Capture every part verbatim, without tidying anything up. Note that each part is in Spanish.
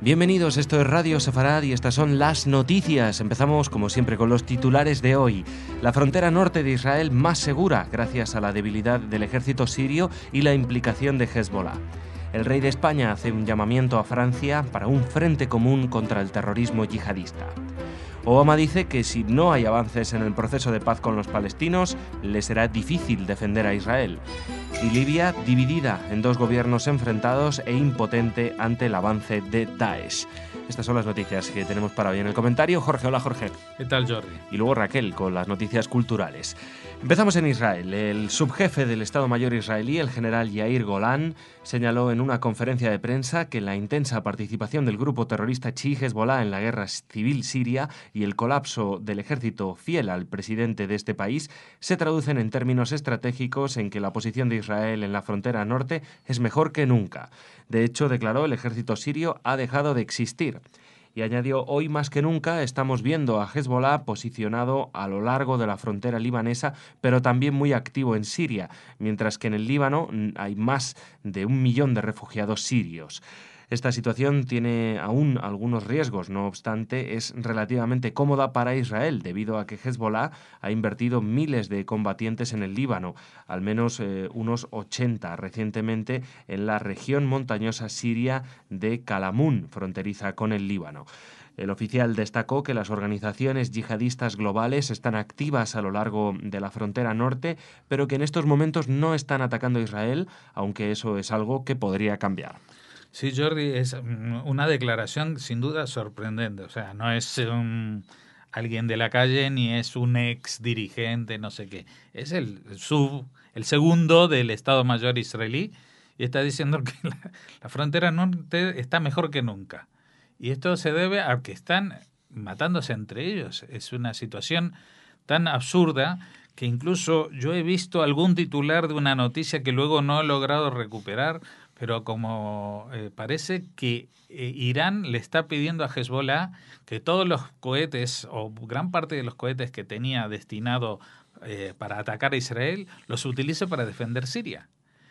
Bienvenidos, esto es Radio Sefarad y estas son las noticias. Empezamos como siempre con los titulares de hoy. La frontera norte de Israel más segura gracias a la debilidad del ejército sirio y la implicación de Hezbollah. El rey de España hace un llamamiento a Francia para un frente común contra el terrorismo yihadista. Obama dice que si no hay avances en el proceso de paz con los palestinos, le será difícil defender a Israel. Y Libia dividida en dos gobiernos enfrentados e impotente ante el avance de Daesh. Estas son las noticias que tenemos para hoy en el comentario. Jorge, hola Jorge. ¿Qué tal, Jordi? Y luego Raquel con las noticias culturales. Empezamos en Israel. El subjefe del Estado Mayor israelí, el general Yair Golan, señaló en una conferencia de prensa que la intensa participación del grupo terrorista chií Hezbollah en la guerra civil siria y el colapso del ejército fiel al presidente de este país se traducen en términos estratégicos en que la posición de Israel en la frontera norte es mejor que nunca. De hecho, declaró, el ejército sirio ha dejado de existir. Y añadió, hoy más que nunca estamos viendo a Hezbollah posicionado a lo largo de la frontera libanesa, pero también muy activo en Siria, mientras que en el Líbano hay más de un millón de refugiados sirios. Esta situación tiene aún algunos riesgos, no obstante, es relativamente cómoda para Israel, debido a que Hezbollah ha invertido miles de combatientes en el Líbano, al menos eh, unos ochenta recientemente en la región montañosa siria de Kalamun, fronteriza con el Líbano. El oficial destacó que las organizaciones yihadistas globales están activas a lo largo de la frontera norte, pero que en estos momentos no están atacando a Israel, aunque eso es algo que podría cambiar. Sí, Jordi, es una declaración sin duda sorprendente. O sea, no es un, alguien de la calle ni es un ex dirigente, no sé qué. Es el sub, el segundo del Estado Mayor israelí y está diciendo que la, la frontera norte está mejor que nunca. Y esto se debe a que están matándose entre ellos. Es una situación tan absurda que incluso yo he visto algún titular de una noticia que luego no he logrado recuperar, pero como eh, parece que eh, Irán le está pidiendo a Hezbollah que todos los cohetes o gran parte de los cohetes que tenía destinado eh, para atacar a Israel los utilice para defender Siria.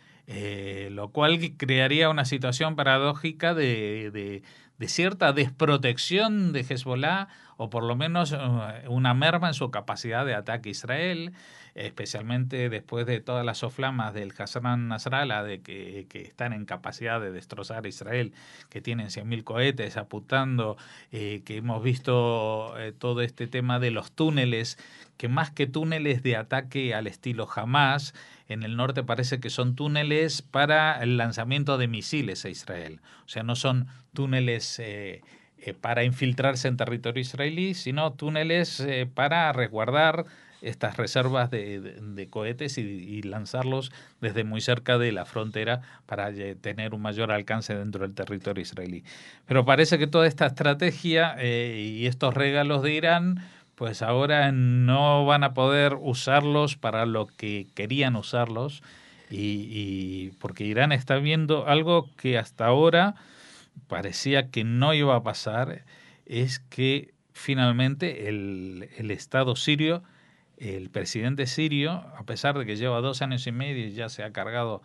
Eh, lo cual crearía una situación paradójica de, de, de cierta desprotección de Hezbollah o por lo menos uh, una merma en su capacidad de ataque a Israel, especialmente después de todas las soflamas del Hassan Nasrallah de que, que están en capacidad de destrozar a Israel, que tienen cien mil cohetes apuntando, eh, que hemos visto eh, todo este tema de los túneles, que más que túneles de ataque al estilo Hamas, en el norte parece que son túneles para el lanzamiento de misiles a Israel. O sea, no son túneles eh, eh, para infiltrarse en territorio israelí, sino túneles eh, para resguardar estas reservas de, de, de cohetes y, y lanzarlos desde muy cerca de la frontera para tener un mayor alcance dentro del territorio israelí. Pero parece que toda esta estrategia eh, y estos regalos de Irán pues ahora no van a poder usarlos para lo que querían usarlos y, y porque Irán está viendo algo que hasta ahora parecía que no iba a pasar, es que finalmente el, el Estado sirio, el presidente sirio, a pesar de que lleva dos años y medio y ya se ha cargado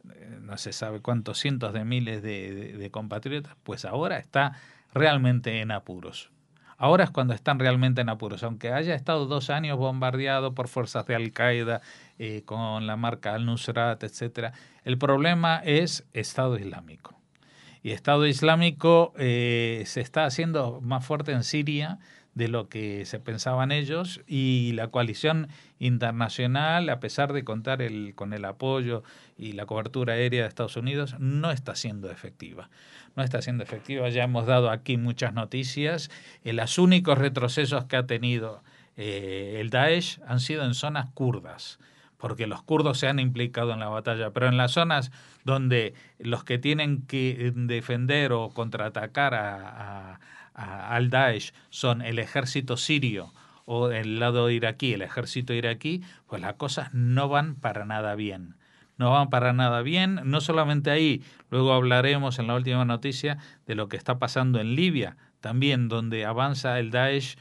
no se sabe cuántos cientos de miles de, de, de compatriotas, pues ahora está realmente en apuros. Ahora es cuando están realmente en apuros, aunque haya estado dos años bombardeado por fuerzas de Al-Qaeda, eh, con la marca Al-Nusrat, etcétera. El problema es Estado Islámico. Y Estado Islámico eh, se está haciendo más fuerte en Siria de lo que se pensaban ellos, y la coalición internacional, a pesar de contar el, con el apoyo y la cobertura aérea de Estados Unidos, no está siendo efectiva. No está siendo efectiva, ya hemos dado aquí muchas noticias. Eh, los únicos retrocesos que ha tenido eh, el Daesh han sido en zonas kurdas, porque los kurdos se han implicado en la batalla, pero en las zonas donde los que tienen que defender o contraatacar a, a, a, al Daesh son el ejército sirio o el lado iraquí, el ejército iraquí, pues las cosas no van para nada bien. No van para nada bien, no solamente ahí, luego hablaremos en la última noticia de lo que está pasando en Libia, también donde avanza el Daesh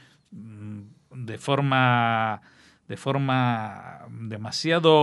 de forma, de forma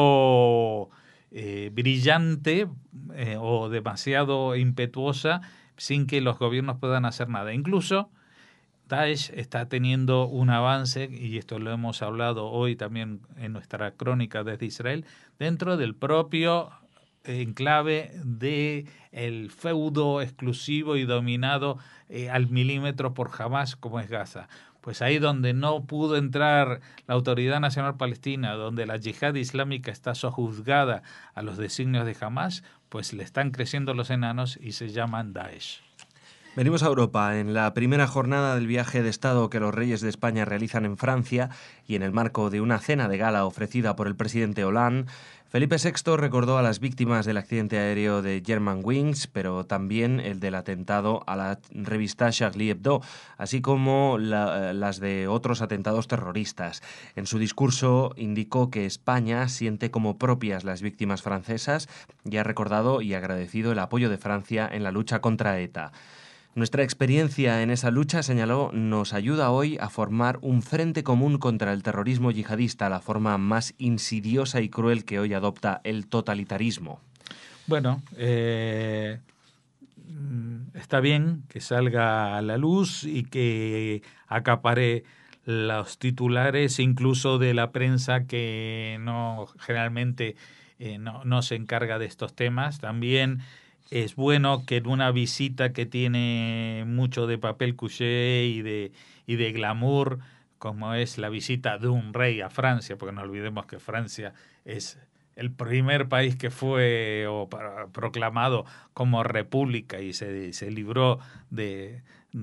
demasiado eh, brillante eh, o demasiado impetuosa, sin que los gobiernos puedan hacer nada. Incluso Daesh está teniendo un avance, y esto lo hemos hablado hoy también en nuestra crónica desde Israel, dentro del propio enclave de el feudo exclusivo y dominado eh, al milímetro por Hamás, como es Gaza. Pues ahí donde no pudo entrar la Autoridad Nacional Palestina, donde la yihad islámica está sojuzgada a los designios de Hamás, pues le están creciendo los enanos y se llaman Daesh. Venimos a Europa. En la primera jornada del viaje de Estado que los reyes de España realizan en Francia y en el marco de una cena de gala ofrecida por el presidente Hollande, Felipe sexto recordó a las víctimas del accidente aéreo de Germanwings, pero también el del atentado a la revista Charlie Hebdo, así como la, las de otros atentados terroristas. En su discurso indicó que España siente como propias las víctimas francesas y ha recordado y agradecido el apoyo de Francia en la lucha contra ETA. Nuestra experiencia en esa lucha, señaló, nos ayuda hoy a formar un frente común contra el terrorismo yihadista, la forma más insidiosa y cruel que hoy adopta el totalitarismo. Bueno, eh, está bien que salga a la luz y que acapare los titulares, incluso de la prensa que no generalmente eh, no, no se encarga de estos temas. También es bueno que en una visita que tiene mucho de papel couché y de, y de glamour, como es la visita de un rey a Francia, porque no olvidemos que Francia es el primer país que fue o para, proclamado como república y se, se libró de,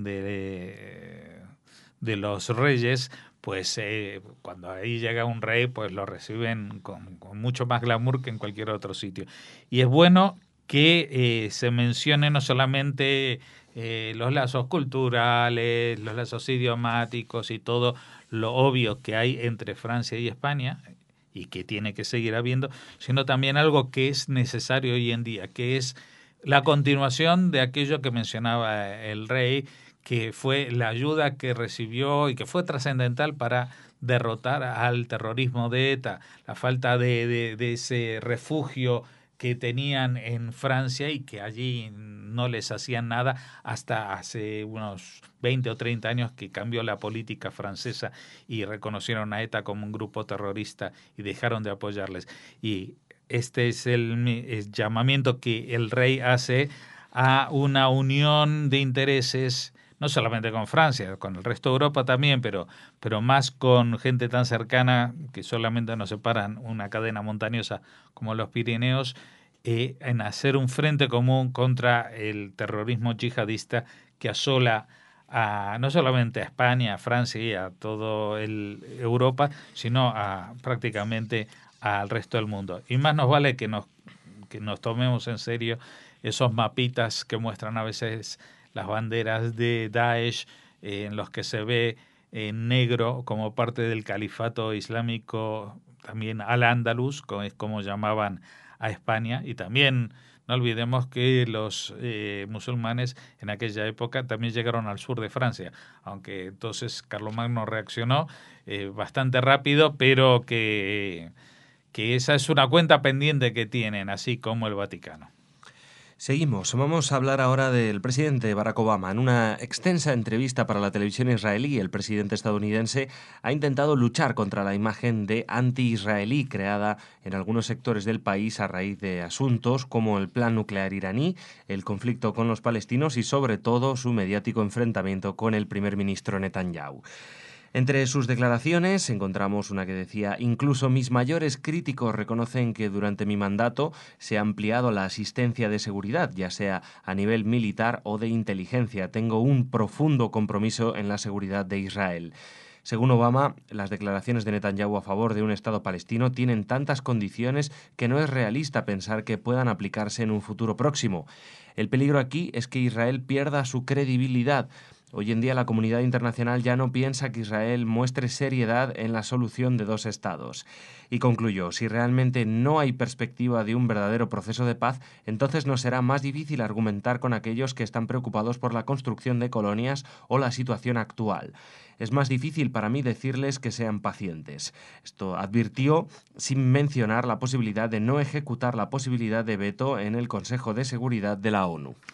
de, de los reyes, pues eh, cuando ahí llega un rey, pues lo reciben con, con mucho más glamour que en cualquier otro sitio. Y es bueno que eh, se mencione no solamente eh, los lazos culturales, los lazos idiomáticos y todo lo obvio que hay entre Francia y España, y que tiene que seguir habiendo, sino también algo que es necesario hoy en día, que es la continuación de aquello que mencionaba el rey, que fue la ayuda que recibió y que fue trascendental para derrotar al terrorismo de ETA, la falta de, de, de ese refugio que tenían en Francia y que allí no les hacían nada hasta hace unos veinte o treinta años que cambió la política francesa y reconocieron a ETA como un grupo terrorista y dejaron de apoyarles. Y este es el, el llamamiento que el rey hace a una unión de intereses, no solamente con Francia, con el resto de Europa también, pero, pero más con gente tan cercana que solamente nos separan una cadena montañosa como los Pirineos, eh, en hacer un frente común contra el terrorismo yihadista que asola a, no solamente a España, a Francia y a toda Europa, sino a prácticamente al resto del mundo. Y más nos vale que nos, que nos tomemos en serio esos mapitas que muestran a veces las banderas de Daesh, eh, en los que se ve en negro como parte del califato islámico, también al-Ándalus, como es como llamaban a España, y también no olvidemos que los eh, musulmanes en aquella época también llegaron al sur de Francia, aunque entonces Carlomagno reaccionó eh, bastante rápido, pero que, que esa es una cuenta pendiente que tienen, así como el Vaticano. Seguimos. Vamos a hablar ahora del presidente Barack Obama. En una extensa entrevista para la televisión israelí, el presidente estadounidense ha intentado luchar contra la imagen de anti-israelí creada en algunos sectores del país a raíz de asuntos como el plan nuclear iraní, el conflicto con los palestinos y, sobre todo, su mediático enfrentamiento con el primer ministro Netanyahu. Entre sus declaraciones encontramos una que decía: incluso mis mayores críticos reconocen que durante mi mandato se ha ampliado la asistencia de seguridad, ya sea a nivel militar o de inteligencia. Tengo un profundo compromiso en la seguridad de Israel. Según Obama, las declaraciones de Netanyahu a favor de un Estado palestino tienen tantas condiciones que no es realista pensar que puedan aplicarse en un futuro próximo. El peligro aquí es que Israel pierda su credibilidad. Hoy en día la comunidad internacional ya no piensa que Israel muestre seriedad en la solución de dos estados. Y concluyó: si realmente no hay perspectiva de un verdadero proceso de paz, entonces nos será más difícil argumentar con aquellos que están preocupados por la construcción de colonias o la situación actual. Es más difícil para mí decirles que sean pacientes. Esto advirtió, sin mencionar la posibilidad de no ejecutar la posibilidad de veto en el Consejo de Seguridad de la ONU.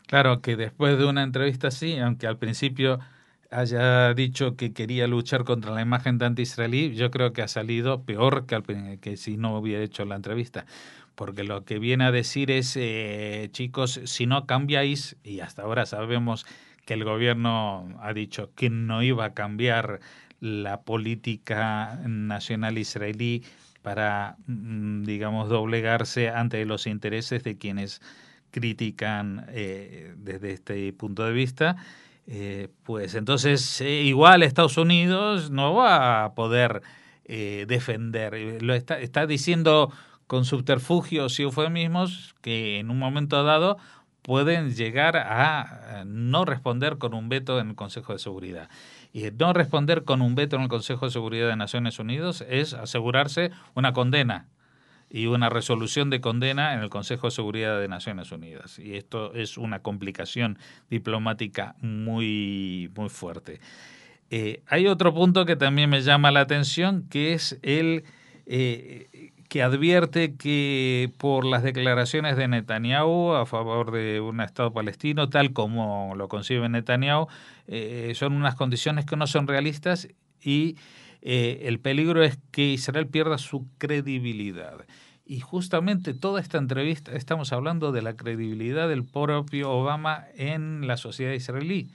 Claro que después de una entrevista así, aunque al principio haya dicho que quería luchar contra la imagen de anti-israelí, yo creo que ha salido peor que, al, que si no hubiera hecho la entrevista. Porque lo que viene a decir es, eh, chicos, si no cambiáis, y hasta ahora sabemos que el gobierno ha dicho que no iba a cambiar la política nacional israelí para, digamos, doblegarse ante los intereses de quienes critican eh, desde este punto de vista, eh, pues entonces eh, igual Estados Unidos no va a poder eh, defender. Lo está, está diciendo con subterfugios y eufemismos que en un momento dado pueden llegar a no responder con un veto en el Consejo de Seguridad. Y no responder con un veto en el Consejo de Seguridad de Naciones Unidas es asegurarse una condena y una resolución de condena en el Consejo de Seguridad de Naciones Unidas. Y esto es una complicación diplomática muy, muy fuerte. Eh, hay otro punto que también me llama la atención, que es el eh, que advierte que por las declaraciones de Netanyahu a favor de un Estado palestino, tal como lo concibe Netanyahu, eh, son unas condiciones que no son realistas y eh, el peligro es que Israel pierda su credibilidad. Y justamente toda esta entrevista estamos hablando de la credibilidad del propio Obama en la sociedad israelí.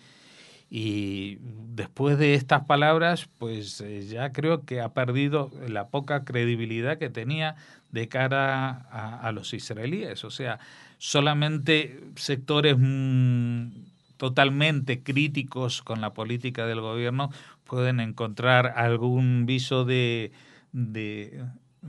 Y después de estas palabras, pues eh, ya creo que ha perdido la poca credibilidad que tenía de cara a, a los israelíes. O sea, solamente sectores mmm, totalmente críticos con la política del gobierno pueden encontrar algún viso de, de,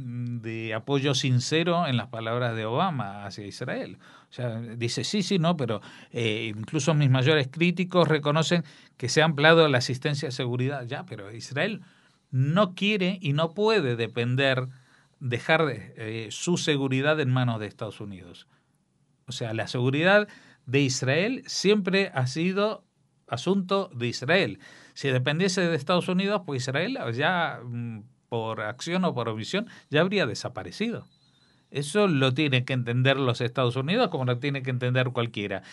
de apoyo sincero en las palabras de Obama hacia Israel. O sea, dice sí, sí, no, pero eh, incluso mis mayores críticos reconocen que se ha ampliado la asistencia de seguridad. Ya, pero Israel no quiere y no puede depender, dejar de, eh, su seguridad en manos de Estados Unidos. O sea, la seguridad de Israel siempre ha sido asunto de Israel. Si dependiese de Estados Unidos, pues Israel ya, por acción o por omisión, ya habría desaparecido. Eso lo tiene que entender los Estados Unidos como lo tiene que entender cualquiera.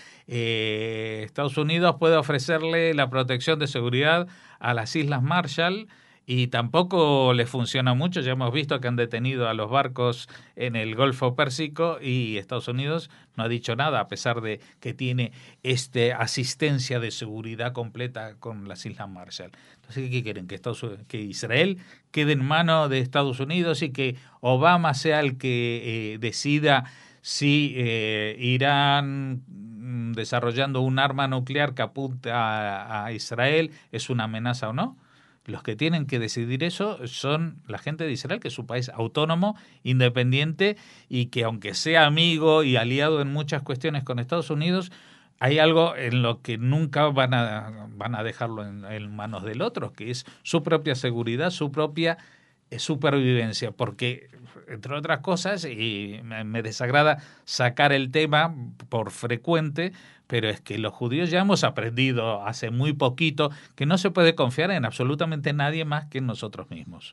Eh, Estados Unidos puede ofrecerle la protección de seguridad a las Islas Marshall y tampoco les funciona mucho. Ya hemos visto que han detenido a los barcos en el Golfo Pérsico y Estados Unidos no ha dicho nada, a pesar de que tiene este asistencia de seguridad completa con las Islas Marshall. Entonces, ¿qué quieren? ¿Que, Estados, que Israel quede en manos de Estados Unidos y que Obama sea el que eh, decida si eh, Irán desarrollando un arma nuclear que apunta a, a Israel es una amenaza o no? Los que tienen que decidir eso son la gente de Israel, que es un país autónomo, independiente y que aunque sea amigo y aliado en muchas cuestiones con Estados Unidos, hay algo en lo que nunca van a, van a dejarlo en, en manos del otro, que es su propia seguridad, su propia eh, supervivencia, porque entre otras cosas, y me, me desagrada sacar el tema por frecuente, pero es que los judíos ya hemos aprendido hace muy poquito que no se puede confiar en absolutamente nadie más que en nosotros mismos.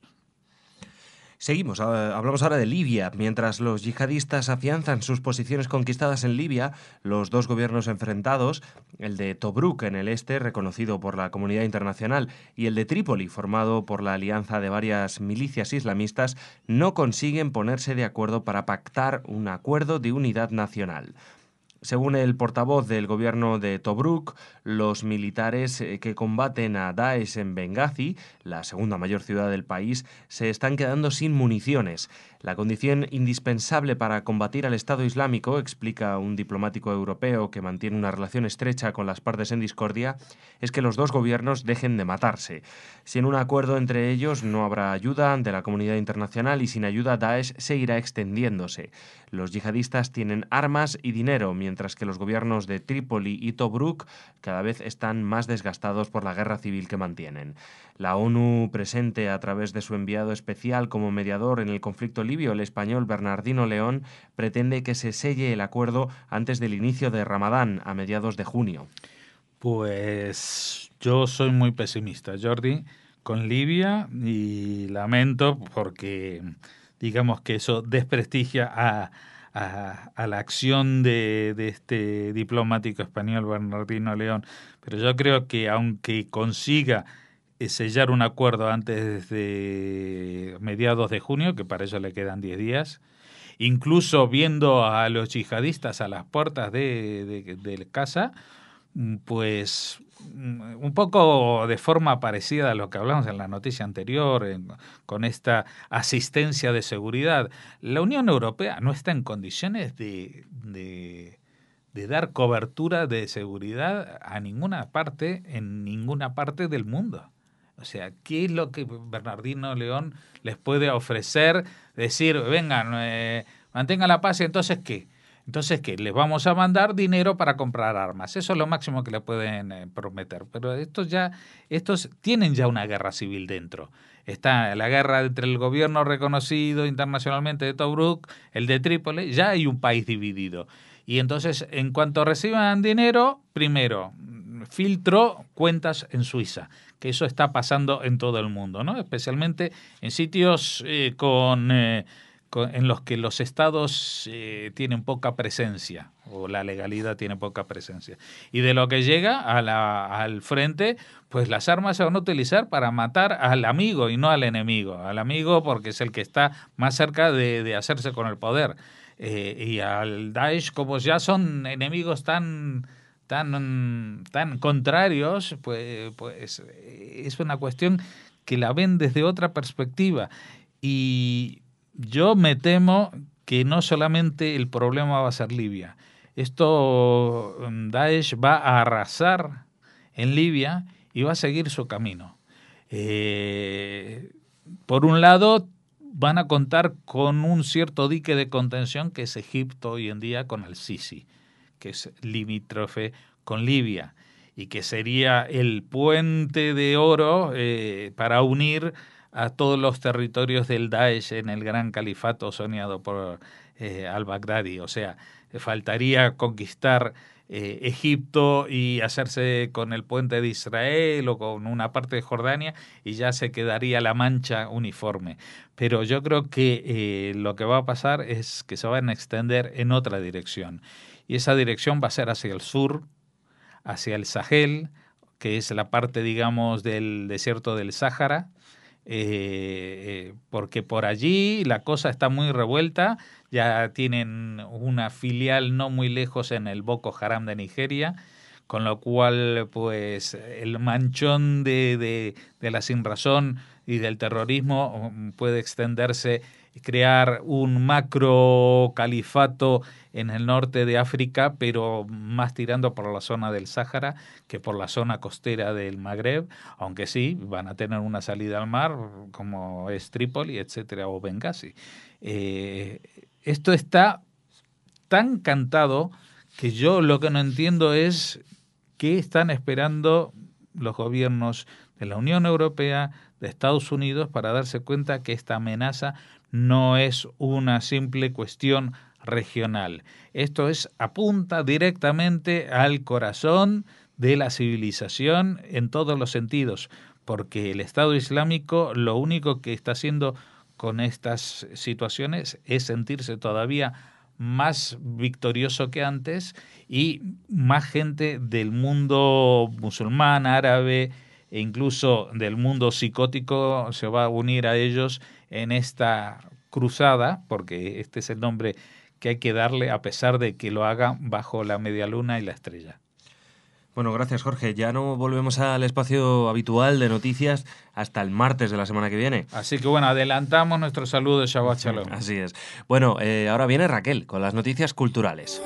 Seguimos, hablamos ahora de Libia. Mientras los yihadistas afianzan sus posiciones conquistadas en Libia, los dos gobiernos enfrentados, el de Tobruk en el este, reconocido por la comunidad internacional, y el de Trípoli, formado por la alianza de varias milicias islamistas, no consiguen ponerse de acuerdo para pactar un acuerdo de unidad nacional. Según el portavoz del gobierno de Tobruk, los militares que combaten a Daesh en Benghazi, la segunda mayor ciudad del país, se están quedando sin municiones. La condición indispensable para combatir al Estado Islámico, explica un diplomático europeo que mantiene una relación estrecha con las partes en discordia, es que los dos gobiernos dejen de matarse. Sin un acuerdo entre ellos no habrá ayuda de la comunidad internacional y sin ayuda Daesh seguirá extendiéndose. Los yihadistas tienen armas y dinero, mientras que los gobiernos de Trípoli y Tobruk cada vez están más desgastados por la guerra civil que mantienen. La ONU, presente a través de su enviado especial como mediador en el conflicto libio, el español Bernardino León, pretende que se selle el acuerdo antes del inicio de Ramadán, a mediados de junio. Pues yo soy muy pesimista, Jordi, con Libia, y lamento porque digamos que eso desprestigia a, a, a la acción de, de este diplomático español Bernardino León, pero yo creo que aunque consiga sellar un acuerdo antes de mediados de junio, que para eso le quedan diez días, incluso viendo a los yihadistas a las puertas de, de, de casa, pues un poco de forma parecida a lo que hablamos en la noticia anterior, en, con esta asistencia de seguridad, la Unión Europea no está en condiciones de, de, de dar cobertura de seguridad a ninguna parte, en ninguna parte del mundo. O sea, ¿qué es lo que Bernardino León les puede ofrecer? Decir, vengan, eh, mantengan la paz, ¿y entonces qué? Entonces, ¿qué? Les vamos a mandar dinero para comprar armas. Eso es lo máximo que le pueden eh, prometer. Pero estos ya, estos tienen ya una guerra civil dentro. Está la guerra entre el gobierno reconocido internacionalmente de Tobruk, el de Trípoli, ya hay un país dividido. Y entonces, en cuanto reciban dinero, primero, filtro cuentas en Suiza, que eso está pasando en todo el mundo, ¿no? Especialmente en sitios eh, con... Eh, en los que los estados eh, tienen poca presencia o la legalidad tiene poca presencia. Y de lo que llega a la, al frente, pues las armas se van a utilizar para matar al amigo y no al enemigo. Al amigo porque es el que está más cerca de, de hacerse con el poder. Eh, y al Daesh, como ya son enemigos tan... tan tan contrarios, pues, pues es una cuestión que la ven desde otra perspectiva. Y yo me temo que no solamente el problema va a ser Libia. Esto, Daesh va a arrasar en Libia y va a seguir su camino. Eh, por un lado, van a contar con un cierto dique de contención que es Egipto hoy en día con el Sisi, que es limítrofe con Libia y que sería el puente de oro eh, para unir a todos los territorios del Daesh en el gran califato soñado por eh, al-Baghdadi. O sea, faltaría conquistar eh, Egipto y hacerse con el puente de Israel o con una parte de Jordania y ya se quedaría la mancha uniforme. Pero yo creo que eh, lo que va a pasar es que se van a extender en otra dirección. Y esa dirección va a ser hacia el sur, hacia el Sahel, que es la parte, digamos, del desierto del Sáhara, Eh, eh, porque por allí la cosa está muy revuelta, ya tienen una filial no muy lejos en el Boko Haram de Nigeria, con lo cual pues el manchón de, de, de la sinrazón y del terrorismo puede extenderse y crear un macro califato en el norte de África, pero más tirando por la zona del Sáhara que por la zona costera del Magreb, aunque sí, van a tener una salida al mar, como es Trípoli, etcétera, o Benghazi. Eh, esto está tan cantado que yo lo que no entiendo es qué están esperando los gobiernos de la Unión Europea, de Estados Unidos, para darse cuenta que esta amenaza no es una simple cuestión regional. Esto es apunta directamente al corazón de la civilización en todos los sentidos, porque el Estado Islámico lo único que está haciendo con estas situaciones es sentirse todavía más victorioso que antes y más gente del mundo musulmán, árabe e incluso del mundo psicótico se va a unir a ellos en esta cruzada, porque este es el nombre que hay que darle a pesar de que lo hagan bajo la media luna y la estrella. Bueno, gracias Jorge. Ya no volvemos al espacio habitual de noticias hasta el martes de la semana que viene. Así que bueno, adelantamos nuestro saludo de Shabbat Shalom. Así es. Bueno, eh, ahora viene Raquel con las noticias culturales.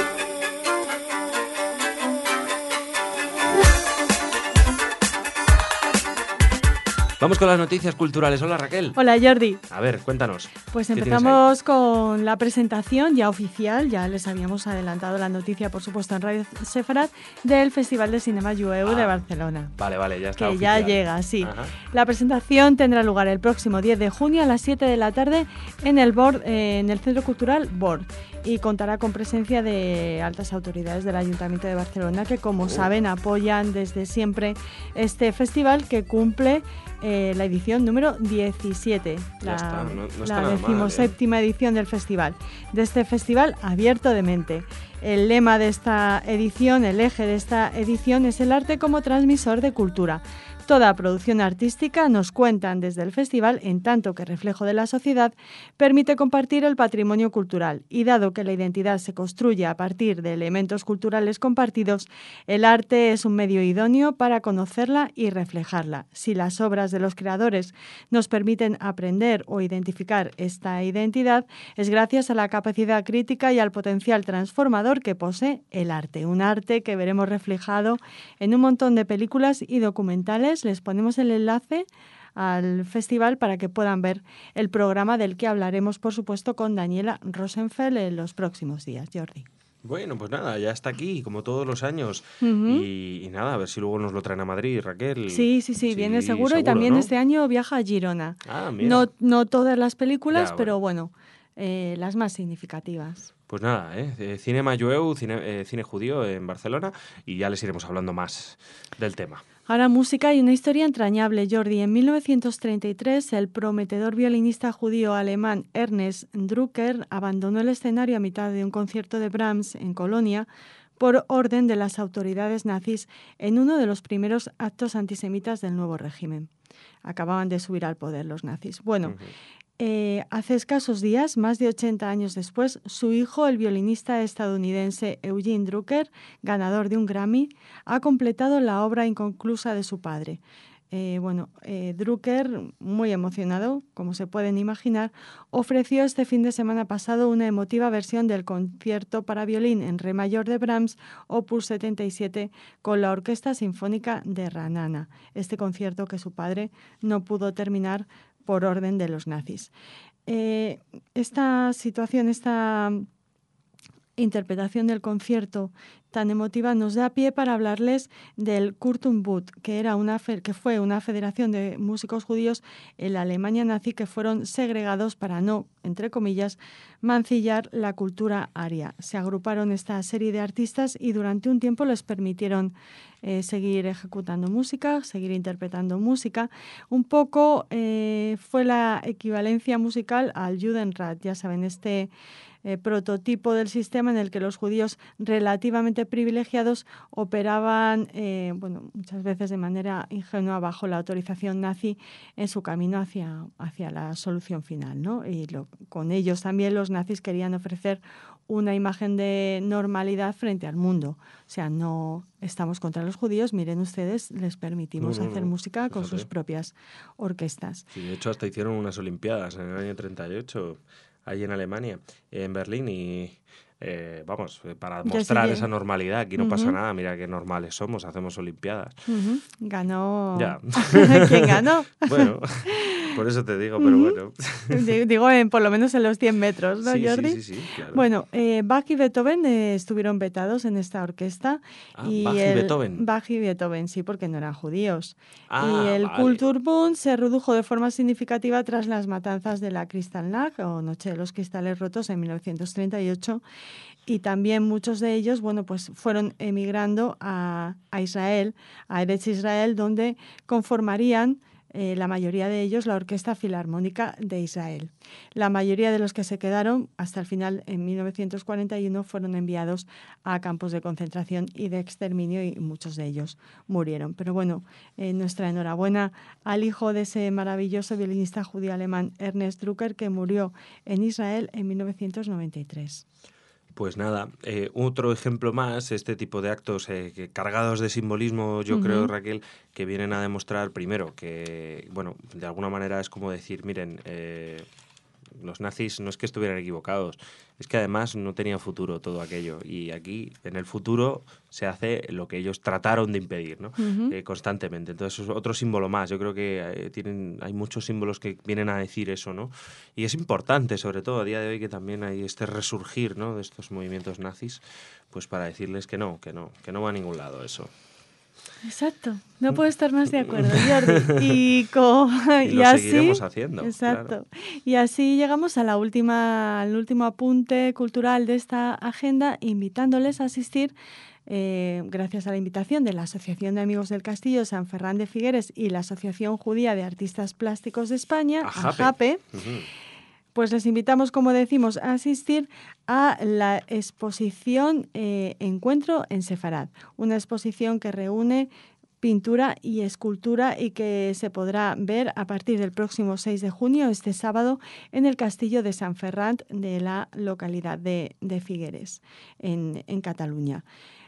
Vamos con las noticias culturales. Hola Raquel. Hola Jordi. A ver, cuéntanos. Pues empezamos con la presentación ya oficial, ya les habíamos adelantado la noticia, por supuesto, en Radio Sefarat, del Festival de Cinema Jueu ah, de Barcelona. Vale, vale, ya está Que oficial. ya llega, sí. Ajá. La presentación tendrá lugar el próximo diez de junio a las siete de la tarde en el Bord, eh, en el Centro Cultural Bord. y contará con presencia de altas autoridades del Ayuntamiento de Barcelona que, como oh. saben, apoyan desde siempre este festival que cumple eh, la edición número diecisiete, ya la, está, no, no está la decimoséptima mal, ¿eh? edición del festival, de este festival abierto de mente. El lema de esta edición, el eje de esta edición es el arte como transmisor de cultura. Toda producción artística, nos cuentan desde el festival, en tanto que reflejo de la sociedad, permite compartir el patrimonio cultural y dado que la identidad se construye a partir de elementos culturales compartidos, el arte es un medio idóneo para conocerla y reflejarla. Si las obras de los creadores nos permiten aprender o identificar esta identidad, es gracias a la capacidad crítica y al potencial transformador que posee el arte. Un arte que veremos reflejado en un montón de películas y documentales. Les ponemos el enlace al festival para que puedan ver el programa del que hablaremos, por supuesto, con Daniela Rosenfeld en los próximos días. Jordi. Bueno, pues nada, ya está aquí, como todos los años. Uh-huh. y, y nada, a ver si luego nos lo traen a Madrid, Raquel. Sí, sí, sí, sí viene seguro, seguro. Y también ¿no? este año viaja a Girona. Ah, mira. No, no todas las películas, ya, bueno. pero bueno, eh, las más significativas. Pues nada, ¿eh? Cinema Jueu, cine, eh, cine judío en Barcelona, y ya les iremos hablando más del tema. Ahora música y una historia entrañable, Jordi. En mil novecientos treinta y tres, el prometedor violinista judío alemán Ernest Drucker abandonó el escenario a mitad de un concierto de Brahms en Colonia por orden de las autoridades nazis en uno de los primeros actos antisemitas del nuevo régimen. Acababan de subir al poder los nazis. Bueno, uh-huh. Eh, hace escasos días, más de ochenta años después, su hijo, el violinista estadounidense Eugene Drucker, ganador de un Grammy, ha completado la obra inconclusa de su padre. Eh, bueno, eh, Drucker, muy emocionado, como se pueden imaginar, ofreció este fin de semana pasado una emotiva versión del concierto para violín en re mayor de Brahms, opus setenta y siete, con la Orquesta Sinfónica de Ra'anana. Este concierto que su padre no pudo terminar por orden de los nazis. Eh, esta situación, esta interpretación del concierto tan emotiva nos da pie para hablarles del Kulturbund, que era una fe- que fue una federación de músicos judíos en la Alemania nazi que fueron segregados para no, entre comillas, mancillar la cultura aria. Se agruparon esta serie de artistas y durante un tiempo les permitieron eh, seguir ejecutando música, seguir interpretando música. Un poco eh, fue la equivalencia musical al Judenrat, ya saben, este Eh, prototipo del sistema en el que los judíos relativamente privilegiados operaban, eh, bueno, muchas veces de manera ingenua bajo la autorización nazi en su camino hacia, hacia la solución final, ¿no? Y lo, con ellos también los nazis querían ofrecer una imagen de normalidad frente al mundo. O sea, no estamos contra los judíos, miren ustedes, les permitimos no, no, hacer no. música Fíjate. con sus propias orquestas. Sí, de hecho, hasta hicieron unas Olimpiadas en el año treinta y ocho, allí en Alemania, en Berlín, y eh, vamos, para mostrar esa normalidad. Aquí no uh-huh. pasa nada, mira qué normales somos, hacemos Olimpiadas. Uh-huh. Ganó... Ya. ¿Quién ganó? Bueno, por eso te digo, pero uh-huh. bueno. Digo, en, por lo menos en los cien metros, ¿no, sí, Jordi? Sí, sí, sí, claro. Bueno, eh, Bach y Beethoven eh, estuvieron vetados en esta orquesta. Ah, y Bach y el, Beethoven. Bach y Beethoven, sí, porque no eran judíos. Ah, y el vale. Kulturbund se redujo de forma significativa tras las matanzas de la Kristallnacht, o Noche de los Cristales Rotos, en mil novecientos treinta y ocho. Y también muchos de ellos, bueno, pues fueron emigrando a, a Israel, a Eretz Israel, donde conformarían eh, la mayoría de ellos la Orquesta Filarmónica de Israel. La mayoría de los que se quedaron hasta el final, en mil novecientos cuarenta y uno, fueron enviados a campos de concentración y de exterminio y muchos de ellos murieron. Pero bueno, eh, nuestra enhorabuena al hijo de ese maravilloso violinista judío alemán, Ernest Drucker, que murió en Israel en mil novecientos noventa y tres. Pues nada, eh, otro ejemplo más, este tipo de actos eh, que, cargados de simbolismo, yo uh-huh. creo, Raquel, que vienen a demostrar, primero, que, bueno, de alguna manera es como decir, miren, eh, los nazis no es que estuvieran equivocados, es que además no tenía futuro todo aquello. Y aquí, en el futuro, se hace lo que ellos trataron de impedir, ¿no? Uh-huh. Eh, constantemente. Entonces, es otro símbolo más. Yo creo que eh, tienen, hay muchos símbolos que vienen a decir eso, ¿no? Y es importante, sobre todo a día de hoy, que también hay este resurgir, ¿no?, de estos movimientos nazis, pues para decirles que no, que no, que no va a ningún lado eso. Exacto, no puedo estar más de acuerdo, Jordi. Y, co y, y lo así, seguiremos haciendo. Exacto. Claro. Y así llegamos a la última, al último apunte cultural de esta agenda, invitándoles a asistir, eh, gracias a la invitación de la Asociación de Amigos del Castillo San Ferran de Figueres y la Asociación Judía de Artistas Plásticos de España, A A Jape. Jape. Uh-huh. Pues les invitamos, como decimos, a asistir a la exposición eh, Encuentro en Sefarad, una exposición que reúne pintura y escultura y que se podrá ver a partir del próximo seis de junio, este sábado, en el Castillo de San Ferran de la localidad de, de Figueres, en, en Cataluña.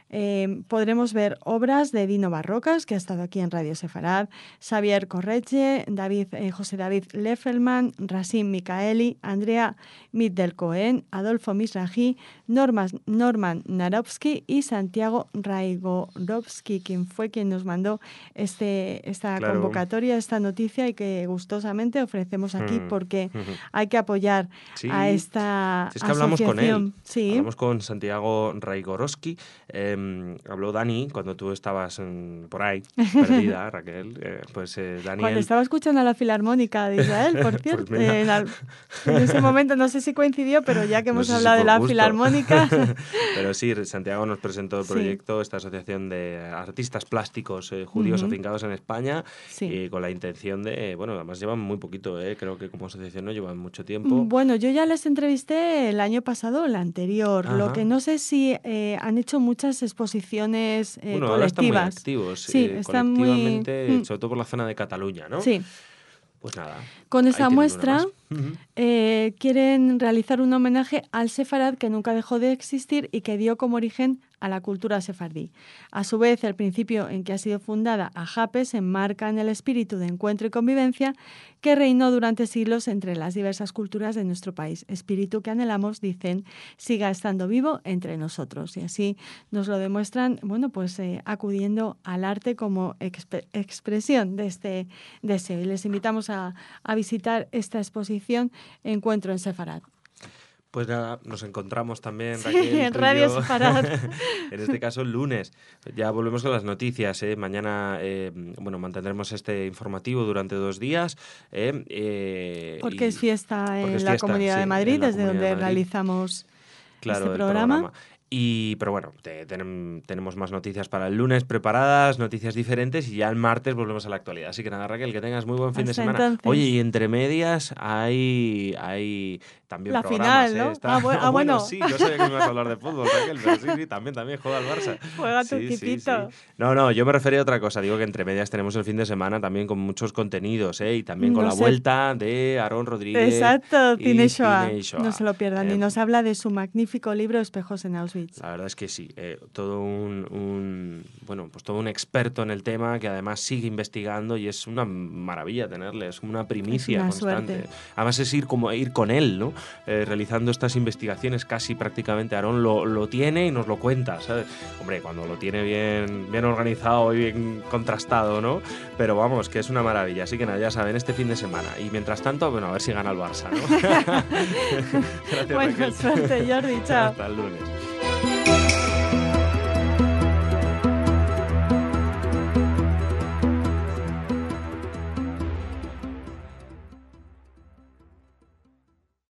Eh, podremos ver obras de Dino Barrocas, que ha estado aquí en Radio Sefarad, Xavier Corretge, David, eh, José David Leffelman, Rasim Micaeli, Andrea Mitdelcoen, Adolfo Misraji, Norman, Norman Narovsky y Santiago Raigorovsky, quien fue quien nos mandó este, esta claro. convocatoria, esta noticia, y que gustosamente ofrecemos aquí mm. porque uh-huh. hay que apoyar sí. a esta es que asociación. Hablamos con él, sí. hablamos con Santiago Raigorovsky. Eh, habló Dani cuando tú estabas en, por ahí, perdida, Raquel. Eh, pues eh, Daniel... Cuando estaba escuchando a la Filarmónica de Israel, por cierto. pues mira. eh, en, al, en ese momento no sé si coincidió, pero ya que hemos no sé hablado si de la gusto. Filarmónica... Pero sí, Santiago nos presentó el proyecto, sí. esta asociación de artistas plásticos eh, judíos uh-huh. afincados en España, sí. y con la intención de... Bueno, además llevan muy poquito, eh, creo que como asociación no llevan mucho tiempo. Bueno, yo ya les entrevisté el año pasado o el anterior. Ajá. Lo que no sé si eh, han hecho muchas exposiciones eh, bueno, colectivas. Ahora están muy activos, sí, eh, están colectivamente, muy... sobre todo por la zona de Cataluña, ¿no? Sí. Pues nada. Con esa muestra uh-huh. eh, quieren realizar un homenaje al sefarad que nunca dejó de existir y que dio como origen a la cultura sefardí. A su vez, el principio en que ha sido fundada A Jape se enmarca en el espíritu de encuentro y convivencia que reinó durante siglos entre las diversas culturas de nuestro país. Espíritu que anhelamos, dicen, siga estando vivo entre nosotros. Y así nos lo demuestran, bueno, pues eh, acudiendo al arte como exp- expresión de este deseo. Y les invitamos a, a visitar esta exposición Encuentro en Sefarad. Pues nada, nos encontramos también, sí, Raquel, en Radio Sefarad. En este caso el lunes. Ya volvemos con las noticias. ¿eh? Mañana, eh, bueno, mantendremos este informativo durante dos días. ¿eh? Eh, porque y, es fiesta en es la fiesta, Comunidad sí, de Madrid, desde donde Madrid. realizamos claro, este programa. programa. Y, pero bueno, te, ten, tenemos más noticias para el lunes preparadas, noticias diferentes, y ya el martes volvemos a la actualidad. Así que nada, Raquel, que tengas muy buen fin Hasta de semana. Entonces. Oye, y entre medias hay, hay también la programas. final, ¿no? ¿eh? Está... Ah, bueno, ah, bueno. bueno, sí, no sabía que me ibas a hablar de fútbol, Raquel, pero sí, sí, también, también juega el Barça. Juega tu sí, equipito. Sí, sí. No, no, yo me refería a otra cosa. Digo que entre medias tenemos el fin de semana también con muchos contenidos, ¿eh? Y también con no la sé. vuelta de Aarón Rodríguez. Exacto, Cine Shoah. Cine Shoah. No se lo pierdan. Eh, y nos habla de su magnífico libro Espejos en Auschwitz. La verdad es que sí. Sí, eh, todo un, un bueno, pues todo un experto en el tema que además sigue investigando y es una maravilla tenerle, es una primicia es una constante. Suerte. Además es ir como ir con él, ¿no? Eh, realizando estas investigaciones casi prácticamente. Aarón lo, lo tiene y nos lo cuenta, ¿sabes? Hombre, cuando lo tiene bien, bien organizado y bien contrastado, ¿no? Pero vamos, que es una maravilla. Así que nada, ya saben, este fin de semana. Y mientras tanto, bueno, a ver si gana el Barça, ¿no? Gracias, Buena Raquel. suerte, Jordi. Chao. Hasta el lunes.